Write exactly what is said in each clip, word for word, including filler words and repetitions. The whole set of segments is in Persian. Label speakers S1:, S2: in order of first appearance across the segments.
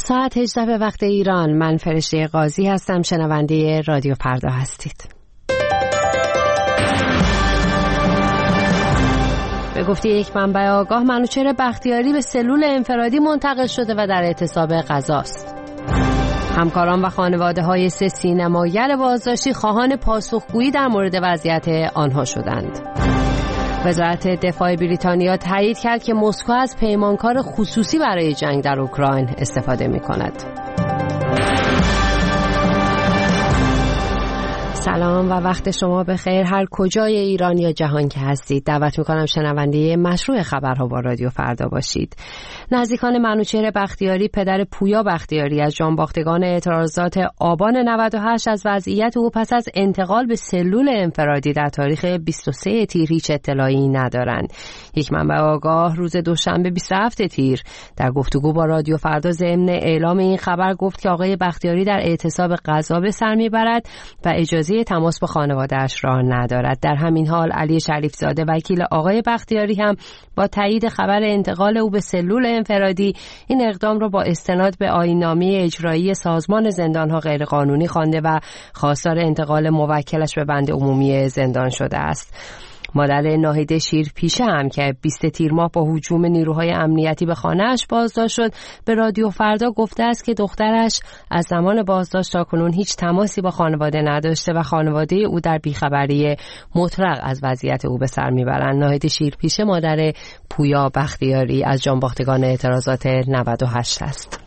S1: ساعت هجده به وقت ایران. من فرشته قاضی هستم. شنونده رادیو فردا هستید. به گفته یک منبع آگاه، منوچهر بختیاری به سلول انفرادی منتقل شده و در اعتصاب غذاست. همکاران و خانواده‌های سه سینماگر بازداشتی خواهان پاسخگویی در مورد وضعیت آنها شدند. وزارت دفاع بریتانیا تایید کرد که مسکو از پیمانکار خصوصی برای جنگ در اوکراین استفاده می‌کند. سلام و وقت شما بخیر هر کجای ایران یا جهان که هستید. دعوت میکنم شنونده مشروع خبرها با رادیو فردا باشید. نزدیکان منوچهر بختیاری، پدر پویا بختیاری، از جانباختگان اعتراضات آبان نود و هشت از وضعیت او پس از انتقال به سلول انفرادی در تاریخ بیست و سه تیر هیچ اطلاعی ندارند. یک منبع آگاه روز دوشنبه بیست و هفت تیر در گفتگو با رادیو فردا ضمن اعلام این خبر گفت که آقای بختیاری در اعتصاب غذا به سر میبرد و اجازه تماس با خانواده‌اش را ندارد. در همین حال علی شریف زاده وکیل آقای بختیاری هم با تایید خبر انتقال او به سلول انفرادی این اقدام را با استناد به آیین‌نامه اجرایی سازمان زندان‌ها غیرقانونی خوانده و خواستار انتقال موکلش به بند عمومی زندان شده است. مادر ناهید شیرپیشه هم که بیست تیر ماه با هجوم نیروهای امنیتی به خانه‌اش بازداشت شد، به رادیو فردا گفته است که دخترش از زمان بازداشت تاکنون هیچ تماسی با خانواده نداشته و خانواده او در بیخبری مطلق از وضعیت او به سر میبرند. ناهید شیرپیشه مادر پویا بختیاری از جانباختگان اعتراضات نود و هشت است.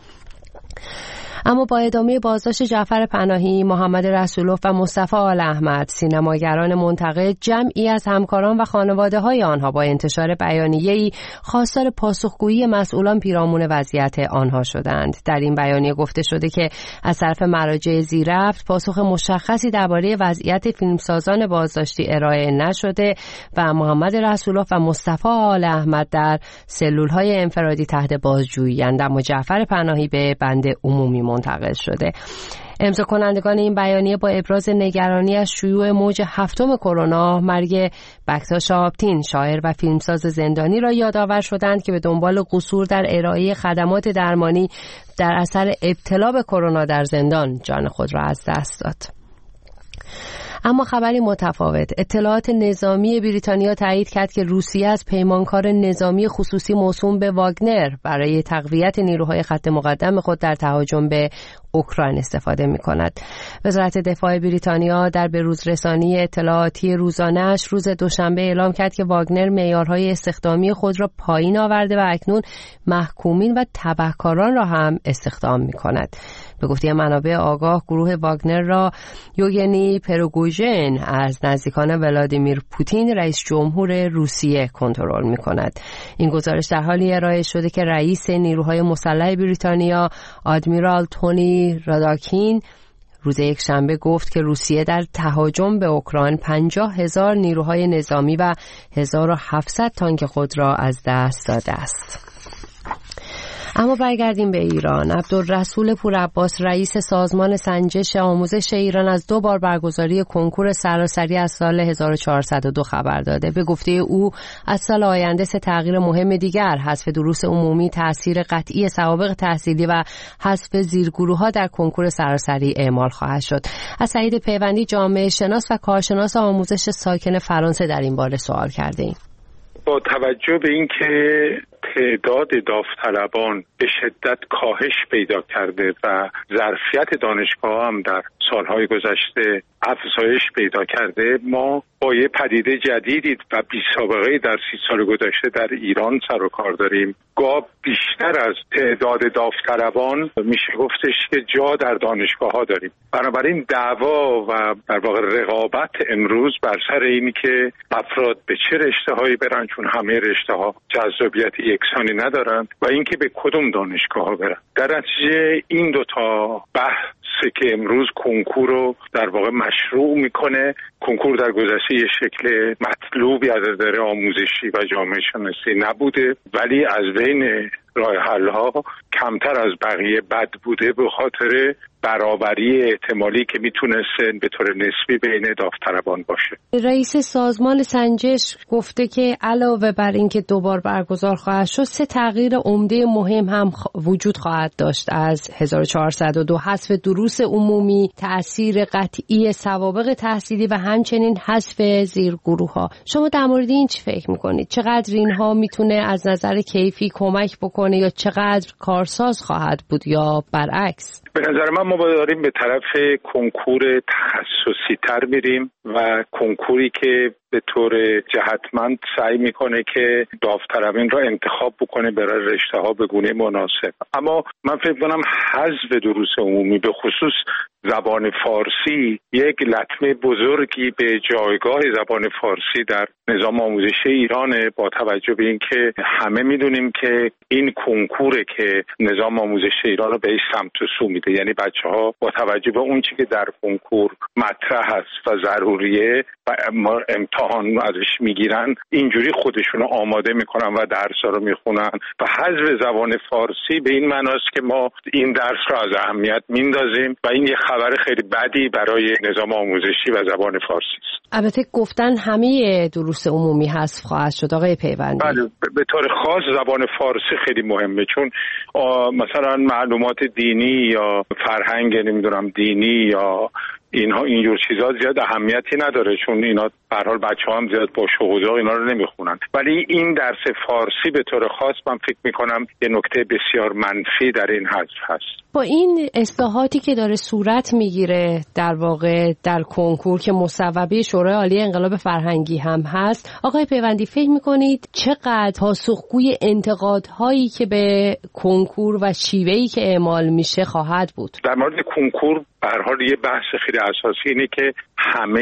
S1: اما با ادامه بازداشت جعفر پناهی، محمد رسولوف و مصطفی آل احمد، سینماگران منتقد جمعی از همکاران و خانواده‌های آنها با انتشار بیانیه‌ای خواستار پاسخگویی مسئولان پیرامون وضعیت آنها شدند. در این بیانیه گفته شده که از طرف مراجع زیررفت پاسخ مشخصی درباره وضعیت فیلمسازان بازداشتی ارائه نشده و محمد رسولوف و مصطفی آل احمد در سلول‌های انفرادی تحت بازجویی‌اند، اما جعفر پناهی به بند عمومی منتقل شده. امضا کنندگان این بیانیه با ابراز نگرانی از شیوع موج هفتم کرونا، مرگ بکتا شهاب‌دین، شاعر و فیلمساز زندانی را یادآور شدند که به دنبال قصور در ارائه خدمات درمانی در اثر ابتلا به کرونا در زندان جان خود را از دست داد. اما خبری متفاوت. اطلاعات نظامی بریتانیا تایید کرد که روسیه از پیمانکار نظامی خصوصی موسوم به واگنر برای تقویت نیروهای خط مقدم خود در تهاجم به اوکراین استفاده می کند. وزارت دفاع بریتانیا در بروز رسانی اطلاعاتی روزانه‌اش روز دوشنبه اعلام کرد که واگنر معیارهای استخدامی خود را پایین آورده و اکنون محکومین و تبهکاران را هم استخدام می کند. به گفته منابع آگاه، گروه واگنر را یوگنی پروگوژن از نزدیکان ولادیمیر پوتین رئیس جمهور روسیه کنترل می کند. این گزارش در حالی ارائه شده که رئیس نیروهای مسلح بریتانیا آدمیرال تونی راداکین روز یک شنبه گفت که روسیه در تهاجم به اوکراین پنجاه هزار نیروهای نظامی و هزار و هفتصد تانک خود را از دست داده است. اما برگردیم به ایران. عبدالرسول پورعباس رئیس سازمان سنجش آموزش ایران از دو بار برگزاری کنکور سراسری از سال هزار و چهارصد و دو خبر داده. به گفته او از سال آینده سه تغییر مهم دیگر، حذف دروس عمومی، تأثیر قطعی سوابق تحصیلی و حذف زیرگروه‌ها در کنکور سراسری اعمال خواهد شد. از سعید پیوندی، جامعه شناس و کارشناس آموزش ساکن فرانسه، در این باره سوال کرده ایم.
S2: با توجه به اینکه تعداد داوطلبان به شدت کاهش پیدا کرده و ظرفیت دانشگاه هم در سالهای گذشته افزایش پیدا کرده، ما با یه پدیده جدیدی و بی سابقه در سی سال گذشته در ایران سر و کار داریم. گاه بیشتر از تعداد داوطلبان میشه گفتش که جا در دانشگاه ها داریم. بنابراین دعوا و در واقع رقابت امروز بر سر اینی که افراد به چه رشته هایی برن، چون همه رشته ها جذابیت یکسانی ندارند، و اینکه به کدوم دانشگاه ها برن. در نتیجه این دوتا بحث که امروز کنکور رو در واقع مشروع میکنه. کنکور در گذشته یه شکل مطلوبی از نظر آموزشی و جامعه شناسی نبوده، ولی از بین راه حل ها کمتر از بقیه بد بوده به خاطر برابری احتمالی که میتونسته به طور نسبی بین داوطلبان باشه.
S1: رئیس سازمان سنجش گفته که علاوه بر اینکه دوبار برگزار خواهد شد، سه تغییر عمده مهم هم وجود خواهد داشت از هزار و چهارصد و دو: حذف دروس عمومی، تأثیر قطعی سوابق تحصیلی و همچنین حذف زیرگروه‌ها. شما در مورد این چی فکر میکنید؟ چقدر اینها میتونه از نظر کیفی کمک بکنه یا چقدر کارساز خواهد بود یا برعکس؟
S2: به نظر من ما داریم به طرف کنکور تخصصی تر میریم و کنکوری که به طور جهتمند سعی میکنه که داوطلبین را انتخاب بکنه برای رشته ها به گونه مناسب. اما من فکر کنم حذف دروس عمومی به خصوص زبان فارسی یک لطمه بزرگی به جایگاه زبان فارسی در نظام آموزشی ایرانه، با توجه به اینکه همه میدونیم که این کنکوره که نظام آموزشی ایران رو به این سمت و سو میده. یعنی بچه‌ها با توجه به اون چیزی که در کنکور مطرح است و ضروریه و امتحان ازش میگیرن، اینجوری خودشون رو آماده میکنن و درس‌ها رو میخونن و حذف زبان فارسی به این معناست که ما این درس رو از اهمیت میندازیم و این یه خبر خیلی بدی برای نظام آموزشی و زبان فارسی است.
S1: البته گفتن همه دروس عمومی حذف خواهد شد آقای پیوندی.
S2: بله، به طور خاص زبان فارسی خیلی مهمه، چون مثلا معلومات دینی یا فرهنگ نمیدونم دینی یا اینها اینجور چیزا زیاد اهمیتی نداره، چون اینا به هر حال بچه‌ها هم زیاد با شوق و ذوق اینا رو نمیخونن. ولی این درس فارسی به طور خاص من فکر میکنم یه نکته بسیار منفی در این حذف هست.
S1: با این اصلاحاتی که داره صورت میگیره در واقع در کنکور که مصوبه شورای عالی انقلاب فرهنگی هم هست، آقای پیوندی فکر میکنید چقدر پاسخگوی انتقادهایی که به کنکور و شیوهی که اعمال میشه خواهد بود؟
S2: در مورد کنکور به هر حال یه بحث خیلی اساسی اینه که همه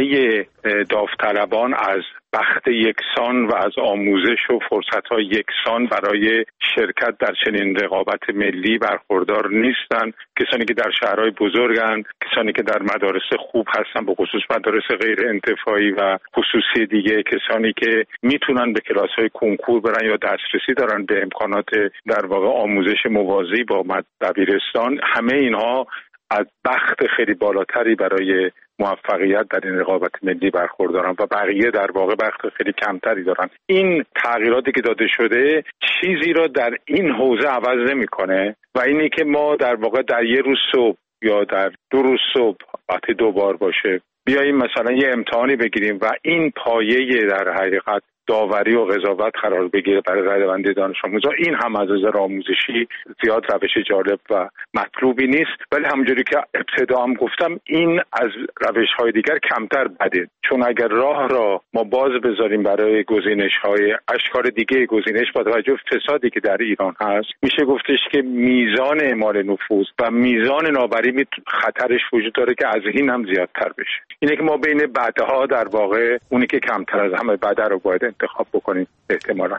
S2: داوطلبان از بخت یکسان و از آموزش و فرصت‌های یکسان برای شرکت در چنین رقابت ملی برخوردار نیستن. کسانی که در شهرهای بزرگن، کسانی که در مدارس خوب هستن، به خصوص مدارس غیر انتفاعی و خصوصی دیگه، کسانی که میتونن به کلاس‌های کنکور برن یا دسترسی دارن به امکانات در واقع آموزش موازی با دبیرستان، همه اینها از بخت خیلی بالاتری برای موفقیت در این رقابت ملی برخوردارن و بقیه در واقع بخت خیلی کمتری دارن. این تغییراتی که داده شده چیزی را در این حوزه عوض نمی‌کنه و اینی که ما در واقع در یه روز صبح یا در دو روز صبح وقتی دو بار باشه بیاییم مثلا یه امتحانی بگیریم و این پایه در حقیقت داوری و قضاوت قرار بگیره برای ردبندی دانش آموزان، این هم از نظر آموزشی زیاد روش جالب و مطلوبی نیست. ولی همونجوری که ابتدا هم گفتم این از روش‌های دیگر کمتر بده، چون اگر راه را ما باز بذاریم برای گزینش‌های اشکال دیگه گزینش با توجه به فسادی که در ایران هست، میشه گفتش که میزان اعمال نفوذ و میزان نابری خطرش وجود داره که از این هم زیادتر بشه. اینه که ما بین بدها در واقع اونی که کمتر از همه بده رو باید انتخاب بکنیم احتمالاً.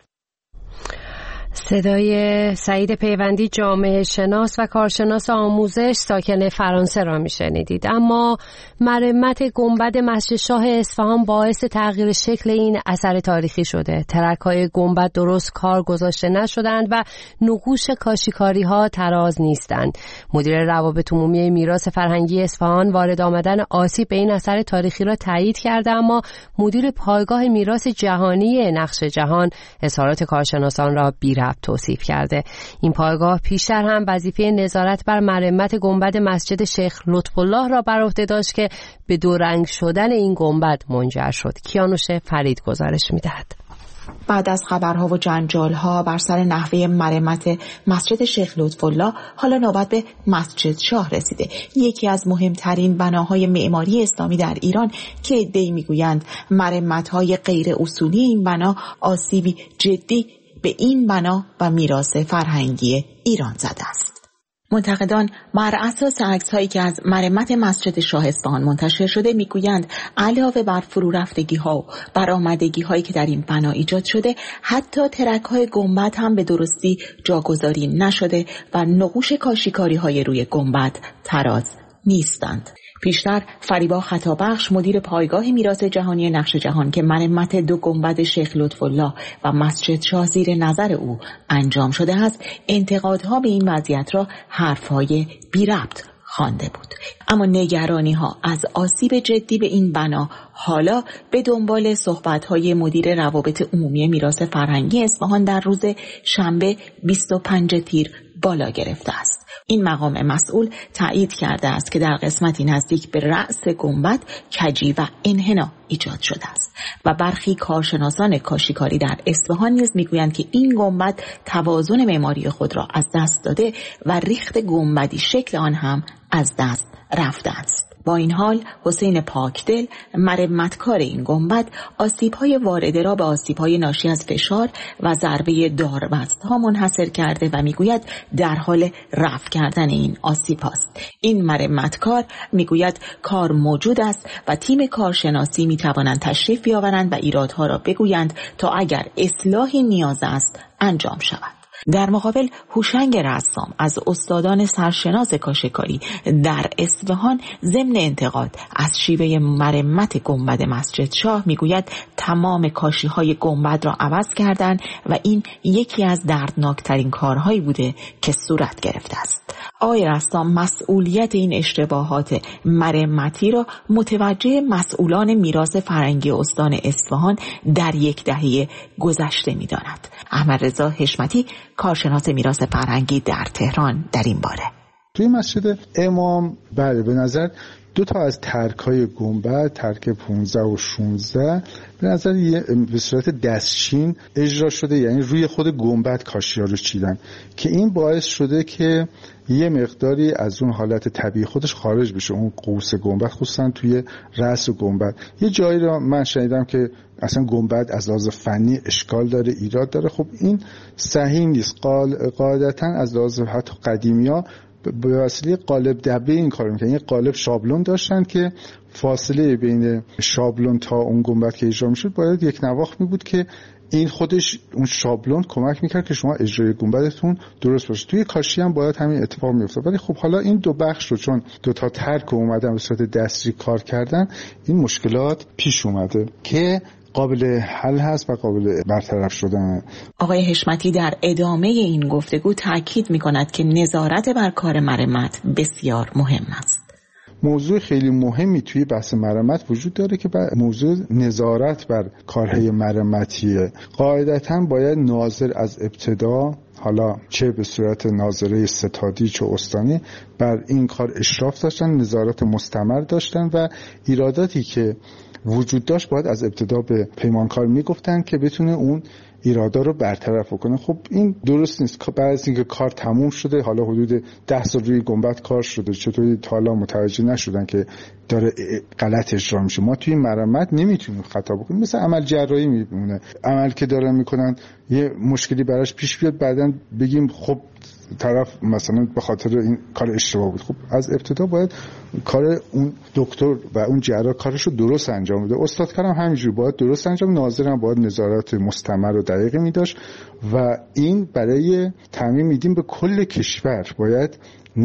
S1: صدای سعید پیوندی، جامعه شناس و کارشناس آموزش ساکن فرانسه را میشنیدید. اما مرمت گنبد مسجد شاه اصفهان باعث تغییر شکل این اثر تاریخی شده. ترک‌های گنبد درست کار گذاشته نشدند و نقوش کاشیکاری‌ها تراز نیستند. مدیر روابط عمومی میراث فرهنگی اصفهان وارد آمدن آسیب به این اثر تاریخی را تایید کرده، اما مدیر پایگاه میراث جهانی نقش جهان اظهارات کارشناسان را بی ربط توصیف کرده. این پایگاه پیشتر هم وظیفه نظارت بر مرمت گنبد مسجد شیخ لطف الله را بر عهده داشت که به دو رنگ شدن این گنبد منجر شد. کیانوش فرید گزارش می‌دهد.
S3: بعد از خبرها و جنجال‌ها بر سر نحوه مرمت مسجد شیخ لطف الله، حالا نوبت به مسجد شاه رسیده، یکی از مهمترین بناهای معماری اسلامی در ایران که عده‌ای می‌گویند مرمت‌های غیر اصولی این بنا آسیبی جدی به این بنا و میراث فرهنگی ایران زده است. منتقدان بر اساس عکس‌هایی که از مرمت مسجد شاه اصفهان منتشر شده میگویند علاوه بر فرو رفتگی‌ها و برآمدگی‌هایی که در این بنا ایجاد شده، حتی ترک‌های گنبد هم به درستی جاگذاری نشده و نقوش کاشیکاری‌های روی گنبد تراز نیستند. پیشتر فریبا خطابخش مدیر پایگاه میراث جهانی نقش جهان که مرمت دو گنبد شیخ لطف‌الله و مسجد شاه زیر نظر او انجام شده است، انتقادها به این وضعیت را حرفهای بی ربط خوانده بود. اما نگرانی ها از آسیب جدی به این بنا حالا به دنبال صحبت های مدیر روابط عمومی میراث فرهنگی اصفهان در روز شنبه بیست و پنجم تیر بالا گرفته است. این مقام مسئول تایید کرده است که در قسمتی نزدیک به رأس گنبد کجی و انحنا ایجاد شده است و برخی کارشناسان کاشیکاری در اصفهان نیز میگویند که این گنبد توازن معماری خود را از دست داده و ریخت گنبدی شکل آن هم از دست رفته است. با این حال حسین پاکدل مرمتکار این گنبد آسیب‌های وارده را به آسیب‌های ناشی از فشار و ضربه داربست‌ها منحصر کرده و میگوید در حال رفع کردن این آسیب است. این مرمتکار میگوید کار موجود است و تیم کارشناسی میتوانند تشریف بیاورند و ایرادها را بگویند تا اگر اصلاحی نیاز است انجام شود. در مقابل هوشنگ رسام از استادان سرشناس کاشیکاری در اصفهان ضمن انتقاد از شیوه مرمت گنبد مسجد شاه میگوید تمام کاشی‌های گنبد را عوض کردند و این یکی از دردناکترین کارهایی بوده که صورت گرفته است. آقای رسام مسئولیت این اشتباهات مرمتی را متوجه مسئولان میراث فرهنگی استان اصفهان در یک دهه گذشته می‌داند. احمد رضا حشمتی کارشناس میراث فرهنگی در تهران در این باره:
S4: توی مسجد امام بله به نظر دو تا از ترک‌های گنبد، ترک پانزده و شانزده، به نظر به صورت دستچین اجرا شده، یعنی روی خود گنبد کاشی‌ها رو چیدن که این باعث شده که یه مقداری از اون حالت طبیعی خودش خارج بشه، اون قوس گنبد خصوصا توی رأس گنبد. یه جایی رو من شنیدم که اصلا گنبد از لحاظ فنی اشکال داره، ایراد داره. خب این صحیح نیست. قاعدتاً از لحاظ حتی قدیمی‌ها به وسیله قالب دبه این کارو میکنن. یه قالب شابلون داشتن که فاصله بین شابلون تا اون گنبد که اجرا میشد باید یک نواخت می بود که این خودش اون شابلون کمک میکرد که شما اجرای گنبدتون درست باشه. توی کاشی هم باید همین اتفاق میفته. ولی خب حالا این دو بخش رو چون دو تا ترک اومدن به صورت دستی کار کردن، این مشکلات پیش اومده که قابل حل هست و قابل برطرف شدن.
S3: آقای حشمتی در ادامه این گفتگو تاکید می‌کند که نظارت بر کار مرمت بسیار مهم است.
S4: موضوع خیلی مهمی توی بحث مرمت وجود داره که موضوع نظارت بر کارهای مرمتیه. قاعدتاً باید ناظر از ابتدا، حالا چه به صورت ناظره ستادی چه استانی، بر این کار اشراف داشتن، نظارت مستمر داشتن و ایراداتی که وجود داشت باید از ابتدا به پیمانکار میگفتن که بتونه اون ایرادا رو برطرف کنه. خب این درست نیست. بعد از اینکه کار تموم شده، حالا حدود ده سال روی گنبد کار شده، چطوری تا حالا متوجه نشدن که داره غلط اجرا میشه؟ ما توی مرمت نمیتونیم خطا بکنیم. مثل عمل جراحی میمونه، عمل که دارن میکنن یه مشکلی براش پیش بیاد، بعدن بگیم خب طرف مثلا به خاطر این کار اشتباه بود. خب از ابتدا باید کار اون دکتر و اون جراح کارش رو درست انجام بده. استادکارم همینجوری باید درست انجام، ناظرم باید نظارت مستمر و دقیقی می‌داشت و این برای تعمیم میدیم به کل کشور. باید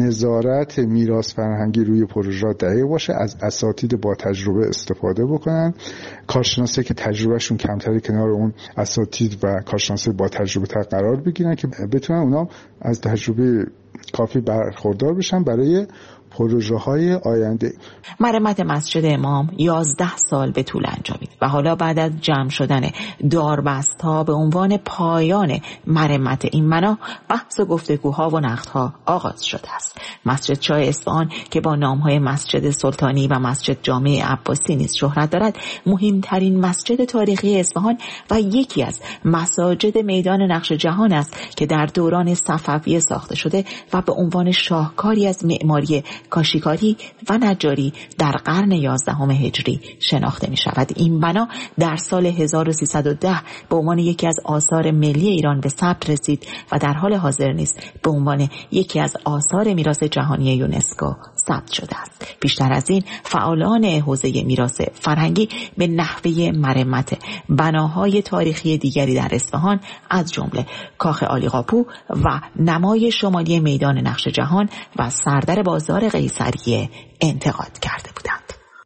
S4: نظارت میراث فرهنگی روی پروژه دقیق باشه، از اساتید با تجربه استفاده بکنن، کارشناسی که تجربهشون کمتره کنار اون اساتید و کارشناسی با تجربه تر قرار بگیرن که بتونن اونا از تجربه کافی برخوردار بشن برای پروژه های آینده.
S3: مرمت مسجد امام یازده سال به طول انجامید و حالا بعد از جمع شدن داربست ها به عنوان پایان مرمت این بنا، بحث و گفتگوها و نقدها آغاز شده است. مسجد شاه اصفهان که با نام های مسجد سلطانی و مسجد جامع عباسی نیز شهرت دارد، مهمترین مسجد تاریخی اصفهان و یکی از مساجد میدان نقش جهان است که در دوران صفویه ساخته شده و به عنوان شاهکاری از معماری کاشیکاری و نجاری در قرن یازدهم هجری شناخته می شود. این بنا در سال هزار و سیصد و ده به عنوان یکی از آثار ملی ایران به ثبت رسید و در حال حاضر نیز به عنوان یکی از آثار میراث جهانی یونسکو ثبت شده است. بیشتر از این، فعالان حوزه میراث فرهنگی به نحوه مرمت بناهای تاریخی دیگری در اصفهان از جمله کاخ عالیقاپو و نمای شمالی میدان نقش جهان و سردر بازار قیصریه انتقاد کرده بودند.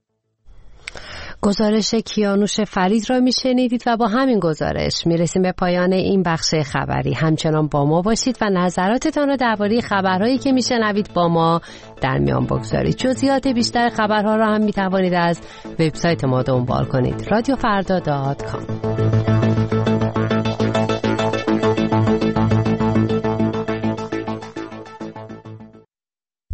S1: گزارش کیانوش فرید را میشنیدید و با همین گزارش میرسیم به پایان این بخش خبری. همچنان با ما باشید و نظراتتان را درباره خبرهایی که میشنوید با ما در میان بگذارید. جزئیات بیشتر خبرها را هم میتوانید از وبسایت ما دنبال کنید رادیو فردا دات کام.